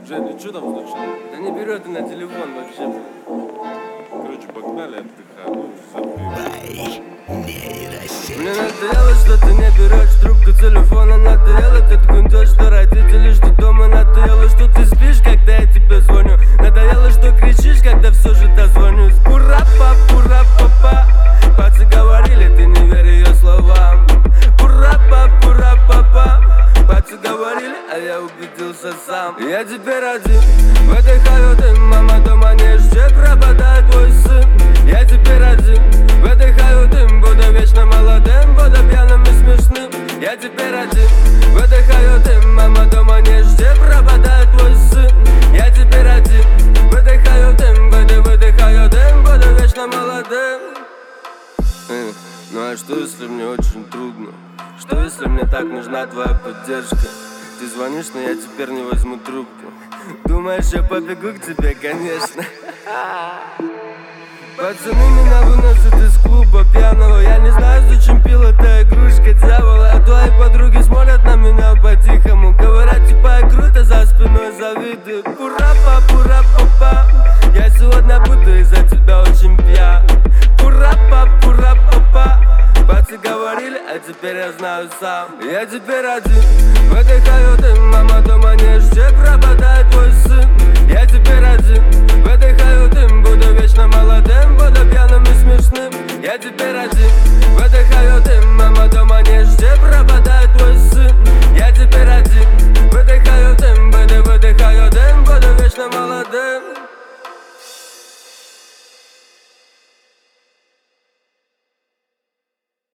Женя, что там случилось? Да не берет и на телефон вообще. Короче, погнали отдыхать. Мне надоело, что ты не берешь трубку телефона. Надоело, ты гундешь, что родители ждут дома. Надоело, что ты спишь, когда я тебе звоню. Надоело, что кричишь, когда все же дозвонюсь. Пура-па-пура-па-па. Пацы говорили, ты не верь ее словам. Пура-па-пура-па-па. Пацы говорили, а я убедился сам. Я теперь один, выдыхаю дым. Мама дома не ждет, пропадает твой сын. Я теперь один, выдыхаю дым. Буду вечно молодым, буду пьяным и смешным. Я теперь один, выдыхаю дым. Мама дома не ждет, пропадает твой сын. Я теперь один, выдыхаю дым. Выдыхаю дым, буду вечно молодым. Ну а что если мне очень трудно? Что если мне так нужна твоя поддержка? Ты звонишь, но я теперь не возьму трубку. Думаешь, я побегу к тебе, конечно. Пацаны меня выносят из клуба пьяного. Я не знаю, зачем пил, это игрушка дьявола. А твои подруги смотрят на меня по-тихому. Говорят, типа я круто, за спиной завидуют. Пура-па-пура-па-па. Я сегодня буду из-за тебя очень пьян. Пура-па-пура-па-па. Пацы говорили, а теперь я знаю сам. Я теперь один, выдыхаю дым. Мама дома не ждет, пропадает твой сын. Я теперь один, выдыхаю дым. Буду вечно молодым, буду пьяным и смешным. Я теперь один, выдыхаю дым. Мама дома